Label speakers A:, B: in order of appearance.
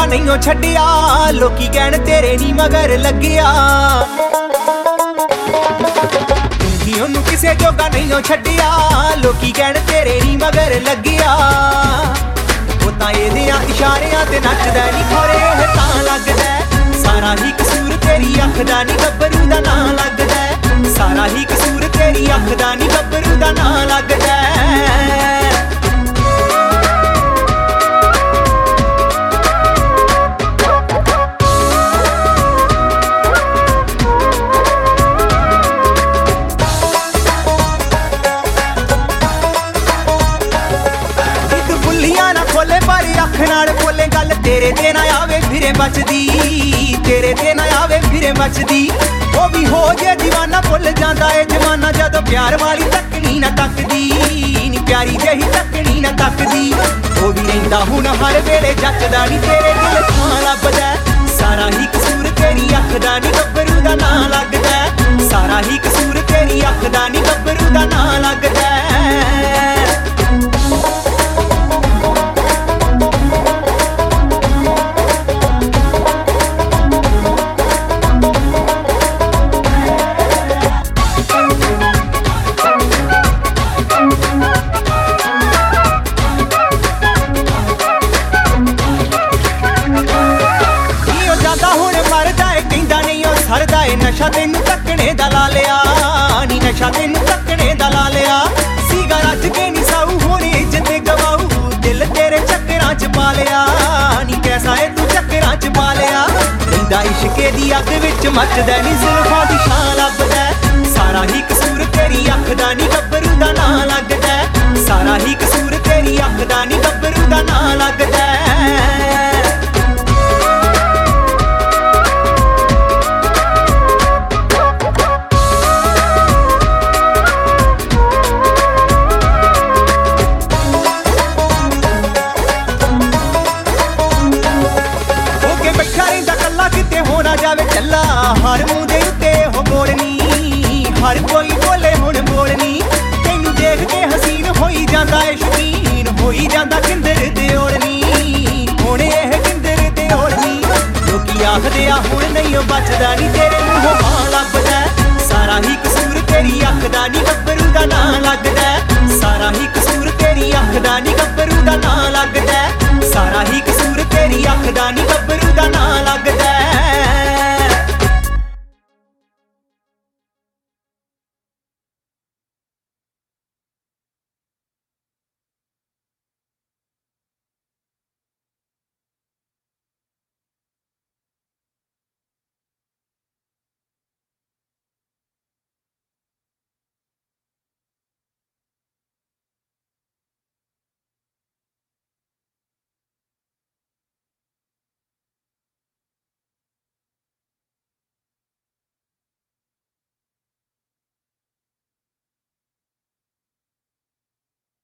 A: ਜੋਗਾ ਨਹੀਂ ਓ ਛੱਡਿਆ ਲੋਕੀ ਕਹਿਣ ਤੇਰੇ ਨੀ ਮਗਰ ਲੱਗਿਆ ਤੂੰ ਉਹਨੂੰ ਕਿਸੇ ਜੋਗਾ ਨਹੀਂ ਓ ਛੱਡਿਆ ਲੋਕੀ ਕਹਿਣ ਤੇਰੇ ਨੀ ਮਗਰ ਲੱਗਿਆ ਉਹ ਤਾਂ ਇਹਦਿਆਂ ਇਸ਼ਾਰਿਆਂ ਤੇ ਨੱਚਦਾ ਨੀ ਖੋਰੇ ਇਹ ਤਾਂ ਲੱਗਦਾ ਸਾਰਾ ਹੀ ਕਸੂਰ ਤੇਰੀ ਅੱਖ ਦਾ ਨੀ ਗੱਭਰੂ ਦਾ ਨਾਂ ਲੱਗਦਾ ਸਾਰਾ ਹੀ ਕਸੂਰ ਤੇਰੀ ਅੱਖ ਦਾ ਨੀ ਗੱਭਰੂ ਦਾ ਨਾਂ ਲੱਗਦਾ ਖੋਲੇ ਪਰ ਅੱਖ ਨਾਲ ਬੋਲੇ ਗੱਲ ਤੇਰੇ ਤੇ ਨਾ ਆਵੇ ਫਿਰੇ ਬਚਦੀ ਤੇਰੇ ਤੇ ਨਾ ਆਵੇ ਫਿਰੇ ਬਚਦੀ ਉਹ ਵੀ ਹੋ ਜੇ دیਵਾਨਾ ਭੁੱਲ ਜਾਂਦਾ ਏ ਜਮਾਨਾ ਜਦੋਂ ਪਿਆਰ ਵਾਲੀ ਤੱਕਣੀ ਨਾ ਤੱਕਦੀ ਨੀ ਪਿਆਰੀ ਜਿਹੀ ਤੱਕਣੀ ਨਾ ਤੱਕਦੀ ਉਹ ਵੀ ਰਹਿੰਦਾ ਹੁਣ ਹਰ ਵੇਲੇ ਜੱਚਦਾ ਨੀ ਤੇਰੇ ਦਿਲ ਥਾਂ ਲੱਭਦਾ ਸਾਰਾ ਹੀ ਕਸੂਰ ਤੇਰੀ ਅੱਖ ਦਾ ਨੀ ਗੱਭਰੂ ਦਾ ਨਾਂ ਲੱਗਦਾ ਸਾਰਾ ਹੀ ਕਸੂਰ ਤੇਰੀ ਅੱਖ ਦਾ ਨੀ ਗੱਭਰੂ ਦਾ ਨਾਂ ਲੱਗਦਾ ਸਰਦਾ ਏ ਨਸ਼ਾ ਤੈਨੂੰ ਤੱਕਣੇ ਦਾ ਲਾ ਲਿਆ ਨੀ ਨਸ਼ਾ ਤੈਨੂੰ ਤੱਕਣੇ ਦਾ ਲਾ ਲਿਆ ਸੀਗਾ ਰੱਜ ਕੇ ਨੀ ਸਾਊ ਹੋਣੀ ਇੱਜ਼ਤ ਗਵਾਊ ਦਿਲ ਤੇਰੇ ਚੱਕਰਾਂ ਚ ਪਾ ਲਿਆ ਨੀ ਕੈਸਾ ਏ ਤੂੰ ਚੱਕਰਾਂ ਚ ਪਾ ਲਿਆ ਰਹਿੰਦਾ ਇਸ਼ਕੇ ਦੀ ਅੱਗ ਵਿੱਚ ਮੱਚਦਾ ਨੀ ਜ਼ੁਲਫਾਂ ਦੀ ਛਾਂ ਲੱਭਦਾ ਸਾਰਾ ਹੀ ਕਸੂਰ ਤੇਰੀ ਅੱਖ ਦਾ ਨੀ ਗੱਭਰੂ ਦਾ ਨਾਂ ਲੱਗਦਾ ਸਾਰਾ ਹੀ ਕਸੂਰ ਤੇਰੀ ਅੱਖ ਦਾ ਨੀ ਗੱਭਰੂ ਦਾ ਨਾਂ ਲੱਗਦਾ ਜਾਵੇ ਚੱਲਾ ਹਰ ਮੂੰਹ ਦੇ ਉੱਤੇ ਉਹ ਬੋਲਣੀ ਹਰ ਕੋਈ ਬੋਲੇ ਹੁਣ ਬੋਲਣੀ ਤੈਨੂੰ ਦੇਖ ਕੇ ਹਸੀਨ ਹੋਈ ਜਾਂਦਾ ਏ ਸ਼ਕੀਨ ਹੋਈ ਜਾਂਦਾ ਕਿੰਦਰ ਦੇ ਓੜਨੀ ਹੁਣ ਇਹ ਕਿੰਦਰ ਦੇ ਓੜਨੀ ਲੋਕੀ ਆਖਦੇ ਆ ਹੁਣ ਨਹੀਂ ਉਹ ਬਚਦਾ ਨੀ ਤੇਰੇ ਮੂੰਹੋਂ ਮਾਂ ਲੱਭਦਾ ਸਾਰਾ ਹੀ ਕਸੂਰ ਤੇਰੀ ਅੱਖ ਦਾ ਨੀ ਗੱਭਰੂ ਦਾ ਨਾਂ ਲੱਗਦਾ ਸਾਰਾ ਹੀ ਕਸੂਰ ਤੇਰੀ ਅੱਖ ਦਾ ਨੀ ਗੱਭਰੂ ਦਾ ਨਾਂ ਲੱਗਦਾ ਸਾਰਾ ਹੀ ਕਸੂਰ ਤੇਰੀ ਅੱਖ ਦਾ ਨੀ